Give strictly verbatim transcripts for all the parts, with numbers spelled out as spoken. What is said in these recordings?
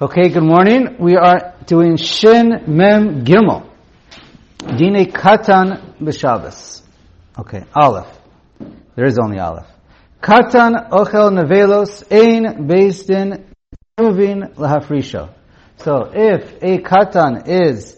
Okay, good morning. We are doing Shin Mem Gimel. Dine Katan B'Shabbos. Okay, Aleph. There is only Aleph. Katan Ochel Nevelos Ein Beis Din Uvin Lahafrisho. So if a Katan is,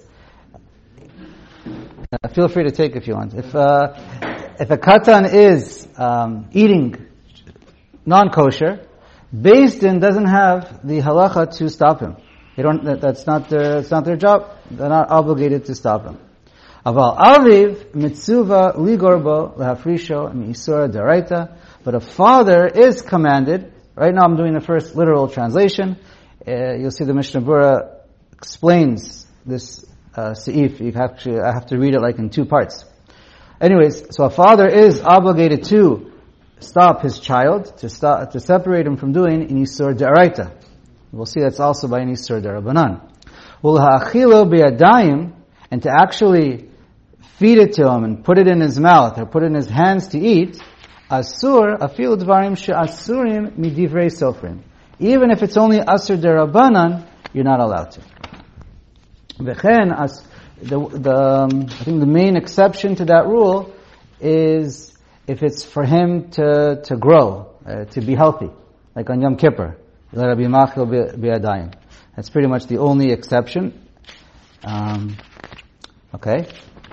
uh, feel free to take if you want. If uh, if a Katan is um, eating non-kosher, Beis Din doesn't have the halacha to stop him. They don't. That, that's not their. It's not their job. They're not obligated to stop him. Aval aviv mitzuva ligorbo lahafrisho miisura deraita. But a father is commanded. Right now, I'm doing the first literal translation. Uh, you'll see the Mishnah Berurah explains this uh, seif. You have to. I have to read it like in two parts. Anyways, so a father is obligated to stop his child, to stop, to separate him from doing inisur deraita. We'll see that's also by inisur derabanan. Ul ha'achilo biyadayim, and to actually feed it to him and put it in his mouth or put it in his hands to eat, asur afilu dvarim she'asurim midivrei sofrim. Even if it's only asur derabanan, you're not allowed to. V'chen, as the, the um, I think the main exception to that rule is if it's for him to to grow, uh, to be healthy, like on Yom Kippur. That's pretty much the only exception. Um, okay?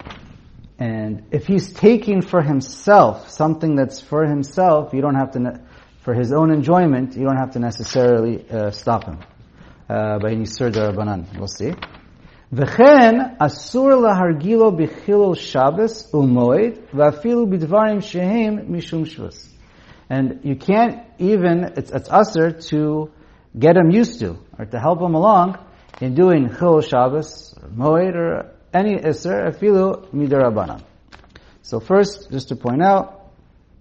And if he's taking for himself something that's for himself, you don't have to, ne- for his own enjoyment, you don't have to necessarily uh, stop him. Uh, by Nisur Darabanan. We'll see. V'chen asur lahargilo b'chilul Shabbos u'moed v'afilu b'dvarim shehem mishum shvus. And you can't even, it's, it's asur to get him used to, or to help him along in doing chilul Shabbos, or moed, or any isur, afilu midarabanan. So first, just to point out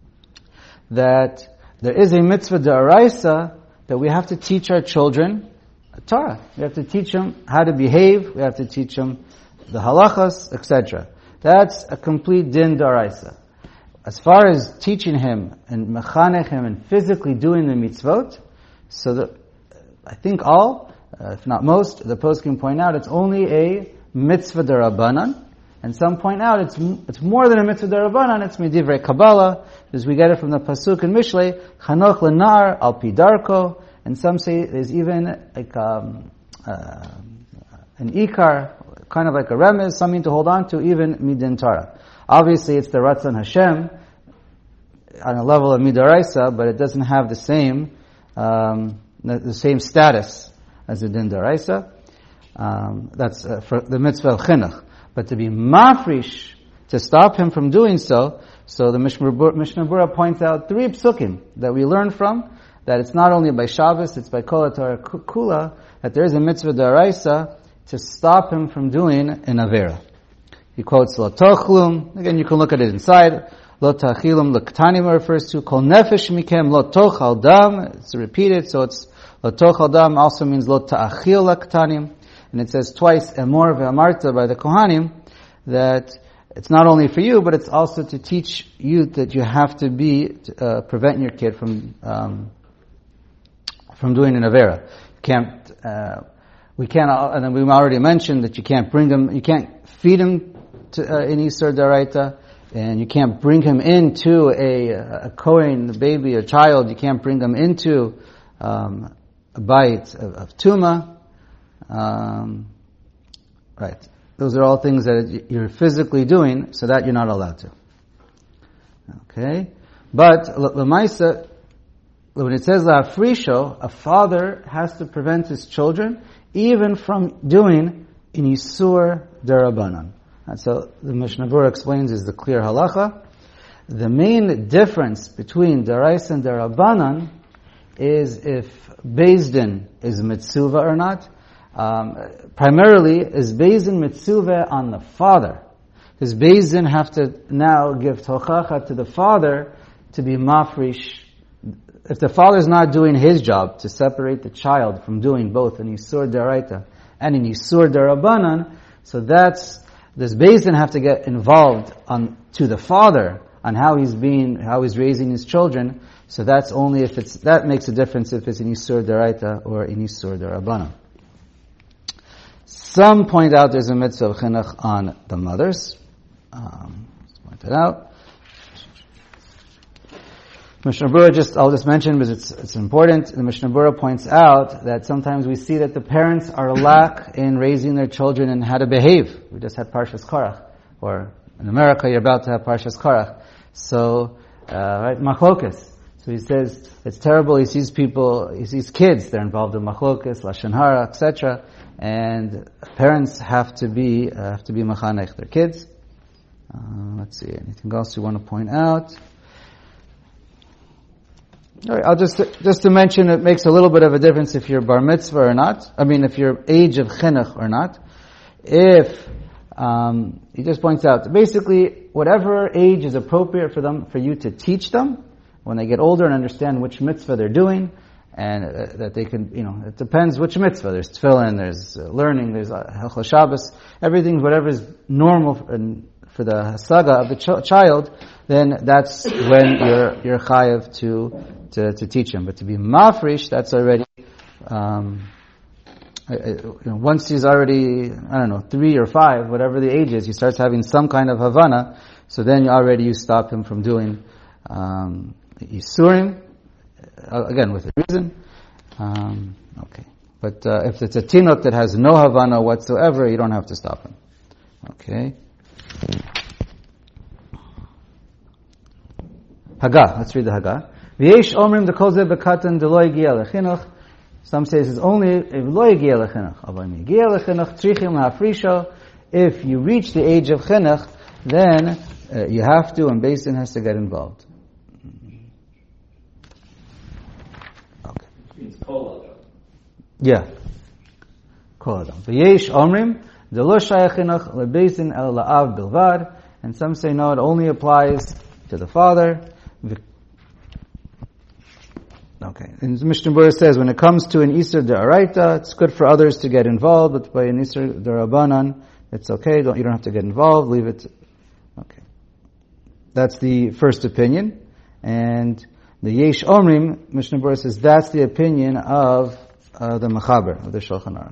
that there is a mitzvah d'oraisa that we have to teach our children Torah. We have to teach them how to behave. We have to teach them the halachas, et cetera. That's a complete din d'oraisa. As far as teaching him and mechanech him and physically doing the mitzvot, so that I think all, uh, if not most, the poskim point out it's only a mitzvah d'Rabbanan, and some point out it's it's more than a mitzvah d'Rabbanan. It's midivrei Kabbalah, because we get it from the pasuk in Mishlei, Chanoch lenar al pi darko. And some say there's even like um, uh, an ikar, kind of like a remez, something to hold on to, even midin Torah. Obviously, it's the Ratzon Hashem on a level of midaraisa, but it doesn't have the same um, the, the same status as the din daraisa. Um, that's uh, for the mitzvah of chinuch. But to be mafrish, to stop him from doing so, so the Mishnah Berurah points out three psukim that we learn from. That it's not only by Shabbos, it's by Kol HaTorah Kula, that there is a mitzvah d'oraisa to stop him from doing an avera. He quotes Lo Tochlum, again you can look at it inside, Lo Tachilum L'Ktanim refers to Kol Nefesh Mikem Lo Tochal Dam, it's repeated, so it's Lo Tochal Dam also means Lo Ta'achil L'Ktanim, and it says twice, Emor Ve'amarta by the Kohanim, that it's not only for you, but it's also to teach you that you have to be, to, uh, prevent your kid from, um, from doing an avera. You can't, uh, we can't, and then we've already mentioned that you can't bring him, you can't feed him to, uh, in Isur Daraita, and you can't bring him into a, a Kohen, a baby, a child, you can't bring him into, um, a bite of, of Tuma. Um, right. Those are all things that you're physically doing, so that you're not allowed to. Okay? But, L'maisa, when it says la'afrisho, a father has to prevent his children even from doing in Yisur derabanan. And so the Mishnah Berurah explains is the clear halacha. The main difference between deraisa and derabanan is if Beis Din is mitzuva or not. Um, primarily, is Beis Din mitzuva on the father. Because Beis Din have to now give tochacha to the father to be mafrish. If the father is not doing his job to separate the child from doing both in Yisur Daraita and in Yisur Darabanan, so that's, does Beis Din have to get involved on, to the father on how he's being, how he's raising his children, So that's only if it's, that makes a difference if it's in Isur Daraita or in Isur Darabana. Some point out there's a mitzvah of chinuch on the mothers. Um, let's point it out. Mishnah Berurah, just, I'll just mention because it's, it's important. The Mishnah Berurah points out that sometimes we see that the parents are lack in raising their children and how to behave. We just had Parshas Korach, or in America you're about to have Parshas Korach. So, uh, right, machlokas. So he says, it's terrible, he sees people, he sees kids, they're involved in machlokas, lashon hara, et cetera. And parents have to be, uh, have to be machanech their kids. Uh, let's see, anything else you want to point out? All right, I'll just, just to mention, it makes a little bit of a difference if you're bar mitzvah or not. I mean, if you're age of chinuch or not. If, um, he just points out, basically, whatever age is appropriate for them, for you to teach them, when they get older and understand which mitzvah they're doing, and uh, that they can, you know, it depends which mitzvah. There's tefillin, there's uh, learning, there's uh, Hilchos Shabbos, everything, whatever is normal for, for the hasaga of the ch- child, then that's when you're, you're chayav to, to, to teach him. But to be mafresh, that's already, um, you know, once he's already, I don't know, three or five, whatever the age is, he starts having some kind of havana, so then you already, you stop him from doing, um, Yisurim, uh, again with a reason. Um, okay. But uh, if it's a tinot that has no havana whatsoever, you don't have to stop him. Okay. Haggah. Let's read the Haggah. V'yesh omrim dekol zeh bekatan delo yigia lechinuch. Some say this is only if lo yigia lechinuch. Avay yigia lechinuch trichim lahafrisho. If you reach the age of chinuch, then uh, you have to, and Beis Din has to get involved. Yeah. Kol adam. V'yesh omrim delo shayach chinuch lebeis din el la'av bilvad. And some say no, it only applies to the father. Okay. And Mishnah Berurah says when it comes to an Isur D'Oraita, it's good for others to get involved, but by an Isur D'Rabanan, it's okay. Don't, you don't have to get involved. Leave it. Okay. That's the first opinion. And the Yesh Omrim, Mishnah Berurah says that's the opinion of uh, the Mechaber, of the Shulchan Aruch.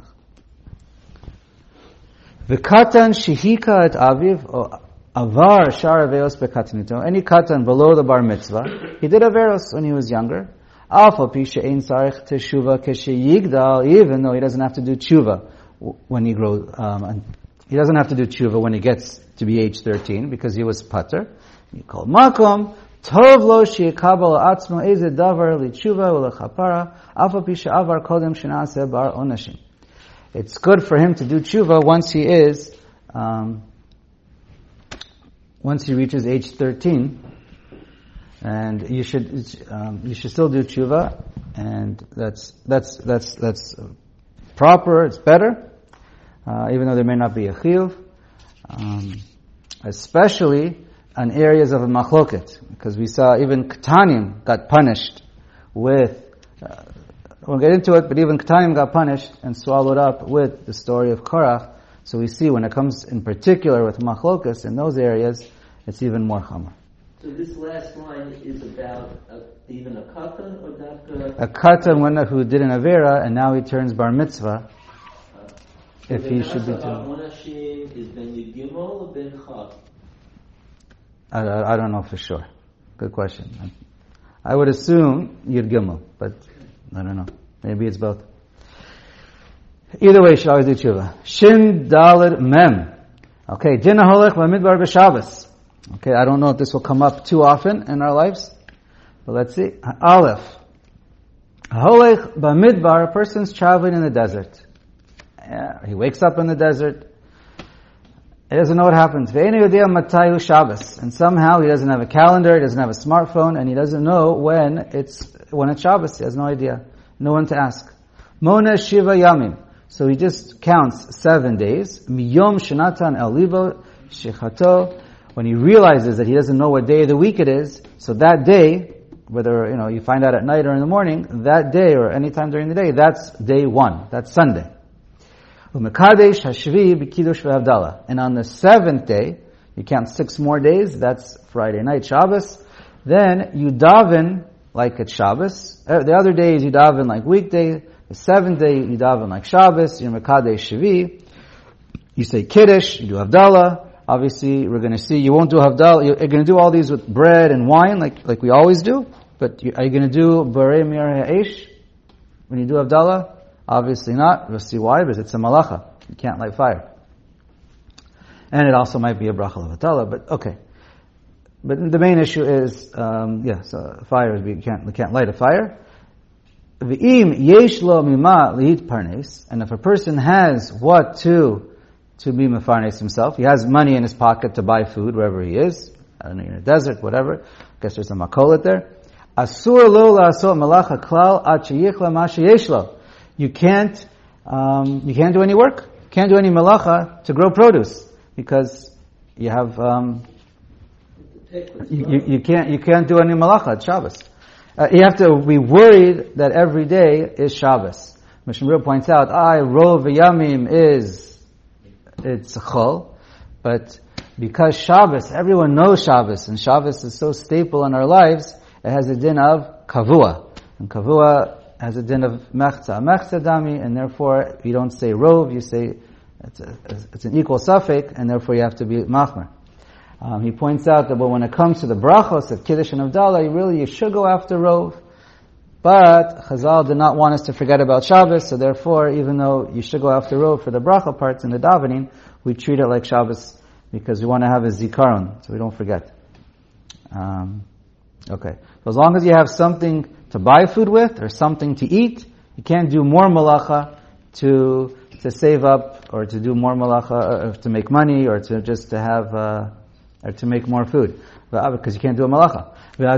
V'katan shehika et aviv, or avar shar aveos bekatanito. Any katan below the bar mitzvah, he did averos when he was younger. Alpha pisha ein sarich teshuva kesheyigdal, even though he doesn't have to do tshuva when he grows. Um, he doesn't have to do tshuva when he gets to be age thirteen because he was pater. He called makom. Tov lo sheyikabel atzmo eze davar li'tshuva u'lechapara alpha pisha avar kodem shenaseh bar onashim. It's good for him to do tshuva once he is, um, once he reaches age thirteen, and you should um, you should still do tshuva, and that's that's that's that's proper. It's better, uh, even though there may not be a chiyuv, um, especially on areas of a machloket, because we saw even Ketanim got punished with. Uh, we'll get into it, but even Ketanim got punished and swallowed up with the story of Korach. So we see when it comes in particular with machlokas in those areas, it's even more chamor. So this last line is about a, even a katan or dafka? A katan, one who did an avera and now he turns bar mitzvah. Uh, so if he should be doing. Is ben Yud Gimel or ben Chaf? I, I don't know for sure. Good question. I would assume Yud Gimel, but I don't know. Maybe it's both. Either way, you should always do tshuva. Shin Daled Mem. Okay, Din HaHolech B'Midbar B'Shabbos. Okay, I don't know if this will come up too often in our lives, but let's see. Aleph. HaHolech B'Midbar, a person's traveling in the desert. Yeah, he wakes up in the desert. He doesn't know what happens. And somehow he doesn't have a calendar, he doesn't have a smartphone, and he doesn't know when it's when it's Shabbos. He has no idea. No one to ask. Mona Shiva Yamim. So he just counts seven days. Miyom Shenatan El Libo Shechato. When he realizes that he doesn't know what day of the week it is, so that day, whether you know you find out at night or in the morning, that day or any time during the day, that's day one. That's Sunday. And on the seventh day, you count six more days, that's Friday night, Shabbos, then you daven like it's Shabbos. The other days you daven like weekday, the seventh day you daven like Shabbos, you're Mekadesh Shvi. You say Kiddush, you do Havdalah. Obviously, we're going to see, you won't do Havdalah, you're going to do all these with bread and wine, like like we always do. But you, are you going to do Borei Mir Ha'esh when you do Havdalah? Obviously not. We'll see why, because it's a malacha. You can't light fire. And it also might be a bracha of Havdalah, but okay. But the main issue is, um, yes, uh, fire, we can't, we can't light a fire. V'im yesh lo mima lihit parnes, and if a person has what to to be mefarnes himself, he has money in his pocket to buy food wherever he is, I don't know, in a desert, whatever, I guess there's a makolet there. Asur lo la'asot malacha klal ad sheyichla ma sheyesh lo. You can't, um, you can't do any work, you can't do any malacha to grow produce, because you have, um, you, you, you can't, you can't do any malacha at Shabbos. Uh, you have to be worried that every day is Shabbos. Mishnah Berurah points out, I, Rov Yamim is, it's Chol, but because Shabbos, everyone knows Shabbos, and Shabbos is so staple in our lives, it has a din of Kavua. And Kavua has a din of Mechza, Mechza Dami, and therefore you don't say Rov, you say, it's, a, it's an equal suffix, and therefore you have to be Machmer. Um, he points out that when it comes to the brachos of Kiddush and Havdalah, you really, you should go after Rov. But Chazal did not want us to forget about Shabbos, so therefore, even though you should go after Rov for the bracha parts in the davening, we treat it like Shabbos because we want to have a zikaron, so we don't forget. Um, okay. So as long as you have something to buy food with, or something to eat, you can't do more malacha to, to save up, or to do more malacha, or to make money, or to just to have, uh, or to make more food, because you can't do a malacha.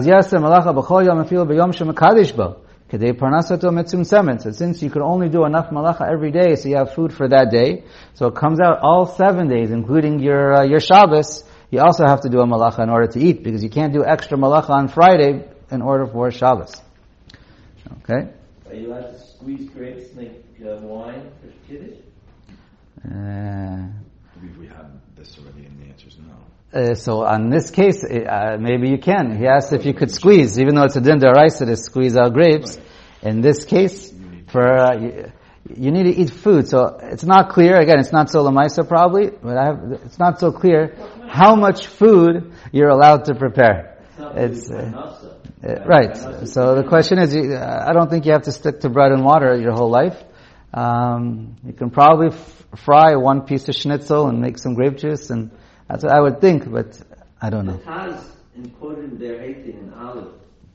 So since you can only do enough malacha every day, so you have food for that day, so it comes out all seven days, including your uh, your Shabbos, you also have to do a malacha in order to eat, because you can't do extra malacha on Friday in order for Shabbos. Okay? Are you allowed to squeeze grapes, make uh, wine for Kiddush? Uh, I believe we had this already, and the answer is no. Uh, so on this case, uh, maybe you can. He asked if you could squeeze, even though it's a din d'oraisa to squeeze out grapes. In this case, for uh, you, you need to eat food, so it's not clear. Again, it's not so lamaisa probably, but I have, it's not so clear how much food you're allowed to prepare. It's uh, uh, right. So the question is, I don't think you have to stick to bread and water your whole life. Um, you can probably f- fry one piece of schnitzel and make some grape juice, and that's what I would think, but I don't know. The Taz quoted their hating in Aleph.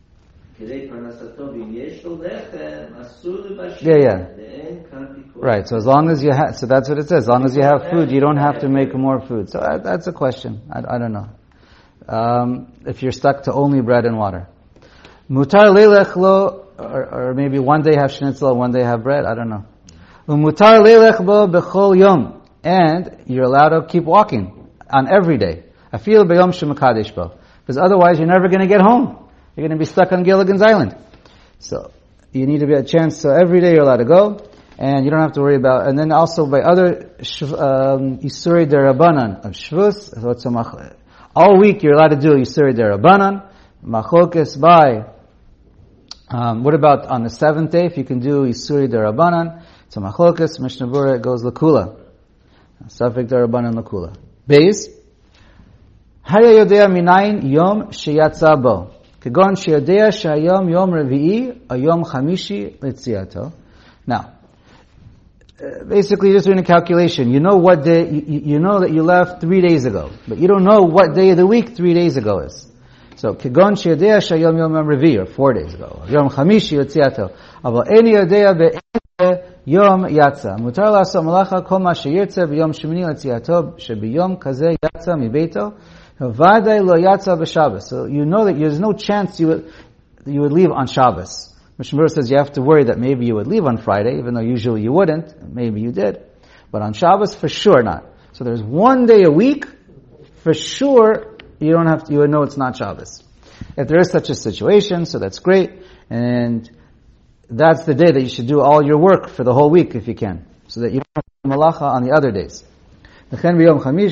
Yeah, yeah. Right, so as long as you have, so that's what it says, as long as you have food, you don't have to make more food. So uh, that's a question. I, I don't know. Um, if you're stuck to only bread and water. Mutar leilech lo, or, or maybe one day have schnitzel, one day have bread, I don't know. Umutar leilech bo bechol yom. And you're allowed to keep walking on every day. Afil b'yom shemakadesh bo. Because otherwise you're never going to get home. You're going to be stuck on Gilligan's Island. So, you need to be a chance, so every day you're allowed to go, and you don't have to worry about, and then also by other, um, Yisuri Derabanan of Shvus, so it's a, all week you're allowed to do Yisuri Derabanan, Machokes by, um, what about on the seventh day, if you can do Yisuri Derabanan, it's a Machokes, Mishnah Berurah, it goes Lakula. Safek Derabanan Lakula. Beis, Haya Yodea Minayin Yom Sheyatza Bo. Kegon Sheyodea Shayom Yom Revi'i a Yom Chamishi Litziato. Now, uh, basically just doing a calculation. You know what day, you, you know that you left three days ago, but you don't know what day of the week three days ago is. So, Kegon Sheyodea Shayom Yom Yom Revi'i, or four days ago. Yom Chamishi Litziato. Avo Eni Yodea Be'ene Yom Yatza. Mutar La'asot Malacha Kol Ma Sheyirtze B'Yom Shemini Litziato Sheb'Yom Kazeh Yatza Mibeito. So you know that there's no chance you would, you would leave on Shabbos. Mishnah Berurah says you have to worry that maybe you would leave on Friday, even though usually you wouldn't. Maybe you did. But on Shabbos, for sure not. So there's one day a week, for sure, you don't have to, you would know it's not Shabbos. If there is such a situation, so that's great. And that's the day that you should do all your work for the whole week if you can. So that you don't have to do malacha on the other days. So every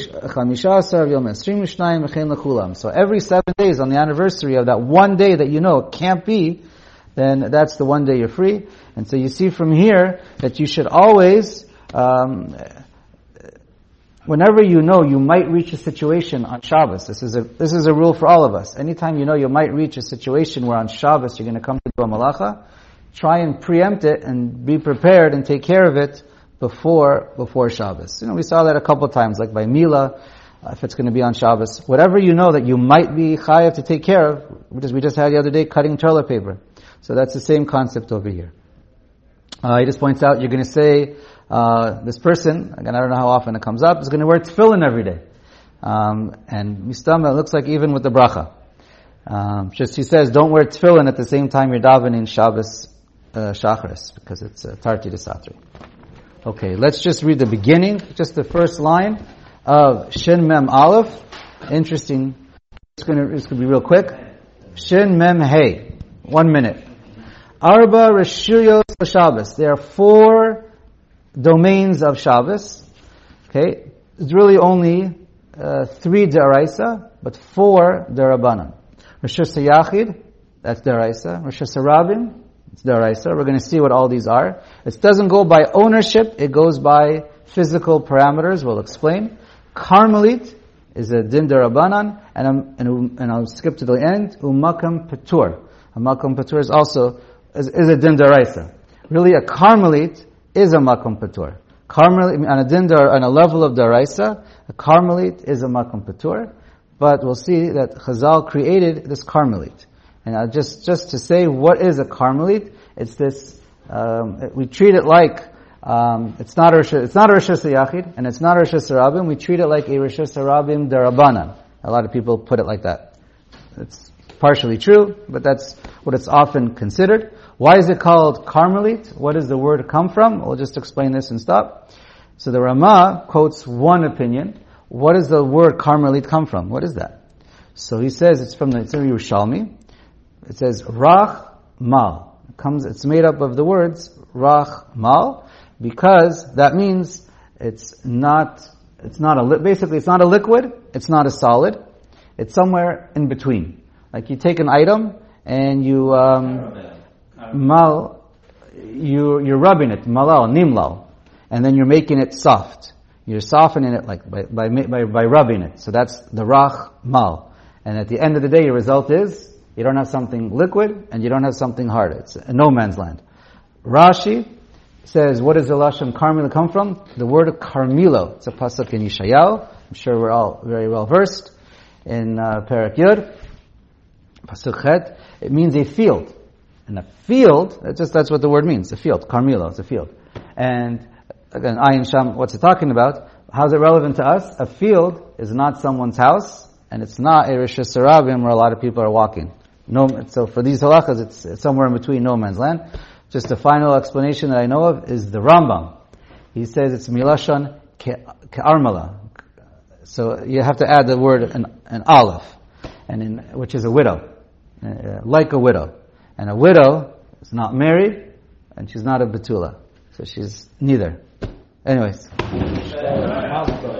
seven days on the anniversary of that one day that you know it can't be, then that's the one day you're free. And so you see from here that you should always um, whenever you know you might reach a situation on Shabbos, this is a this is a rule for all of us. Anytime you know you might reach a situation where on Shabbos you're going to come to do a malacha, try and preempt it and be prepared and take care of it before before Shabbos. You know, we saw that a couple of times, like by Mila, uh, if it's going to be on Shabbos. Whatever you know that you might be chayav to take care of, which we just had the other day, cutting toilet paper. So that's the same concept over here. Uh, he just points out, you're going to say, uh, this person, again, I don't know how often it comes up, is going to wear tefillin every day. Um, and mistama, it looks like even with the bracha. Um, just he says, don't wear tefillin at the same time you're davening Shabbos uh, Shacharis, because it's uh, Tarti de Satri. Okay, let's just read the beginning, just the first line of Shin Mem Aleph. Interesting. It's going to, it's going to be real quick. Shin Mem Hey. One minute. Arba Reshuyos Shabbos. There are four domains of Shabbos. Okay, it's really only uh, three deraisa, but four derabanan. Reshus Yachid, that's deraisa. Reshus Rabim, it's deraisa. We're going to see what all these are. It doesn't go by ownership; it goes by physical parameters. We'll explain. Carmelit is a din derabanan, and I'm, and, and I'll skip to the end. Umakam Petur. A makom patur is also is, is a din daraisa. Really, a carmelit is a makom patur. Carmelit on a din dar, on a level of daraisa, a carmelit is a makom patur. But we'll see that Chazal created this carmelit. And uh, just just to say what is a carmelit, it's this. Um, we treat it like um, it's not a it's not a reshus yachid and it's not a reshus rabim. We treat it like a reshus rabim derabanan. A lot of people put it like that. It's partially true, but that's what it's often considered. Why is it called Carmelit? What does the word come from? We'll just explain this and stop. So the Rama quotes one opinion. What does the word Carmelit come from? What is that? So he says it's from the it's in Yerushalmi. It says Rach Mal. It comes. It's made up of the words Rach Mal because that means it's not. It's not a basically it's not a liquid. It's not a solid. It's somewhere in between. Like you take an item and you um, mal, you you're rubbing it malal nimlal, and then you're making it soft. You're softening it like by by by, by rubbing it. So that's the rach mal. And at the end of the day, your result is you don't have something liquid and you don't have something hard. It's a no man's land. Rashi says, what does the lashon carmila come from? The word carmilo. It's a pasuk in Yeshayahu. I'm sure we're all very well versed in uh, Perek Yud. Pasuk Chet, it means a field. And a field, that's just, that's what the word means, a field. Carmelo, it's a field. And again, Ayin Sham, what's it talking about? How's it relevant to us? A field is not someone's house, and it's not a Reshus Rabim where a lot of people are walking. No, so for these halachas, it's, it's somewhere in between no man's land. Just a final explanation that I know of is the Rambam. He says it's milashon ke'armala. So you have to add the word an, an aleph, and in, which is a widow. Uh, like a widow. And a widow is not married, and she's not a betula. So she's neither. Anyways.